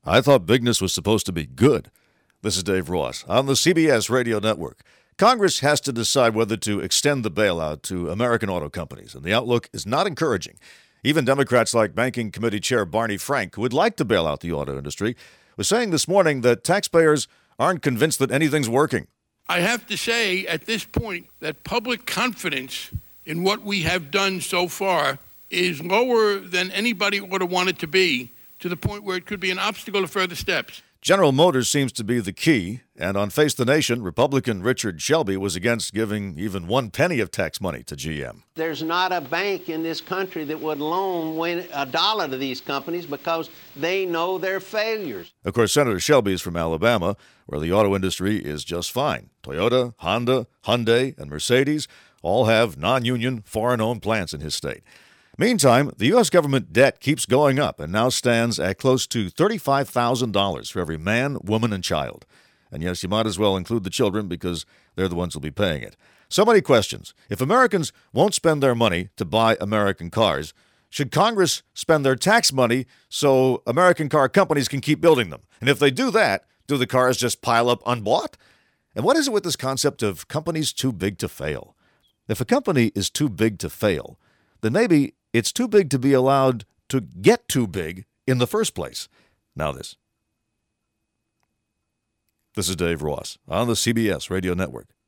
I thought bigness was supposed to be good. This is Dave Ross on the CBS Radio Network. Congress has to decide whether to extend the bailout to American auto companies, and the outlook is not encouraging. Even Democrats like Banking Committee Chair Barney Frank, who would like to bail out the auto industry, was saying this morning that taxpayers aren't convinced that anything's working. I have to say at this point that public confidence in what we have done so far is lower than anybody would have wanted to be, to the point where it could be an obstacle to further steps. General Motors seems to be the key, and on Face the Nation, Republican Richard Shelby was against giving even 1 penny of tax money to GM. There's not a bank in this country that would loan $1 to these companies because they know their failures. Of course, Senator Shelby is from Alabama, where the auto industry is just fine. Toyota, Honda, Hyundai, and Mercedes all have non-union, foreign-owned plants in his state. Meantime, the U.S. government debt keeps going up and now stands at close to $35,000 for every man, woman, and child. And yes, you might as well include the children because they're the ones who'll be paying it. So many questions. If Americans won't spend their money to buy American cars, should Congress spend their tax money so American car companies can keep building them? And if they do that, do the cars just pile up unbought? And what is it with this concept of companies too big to fail? If a company is too big to fail, then maybe it's too big to be allowed to get too big in the first place. Now this. This is Dave Ross on the CBS Radio Network.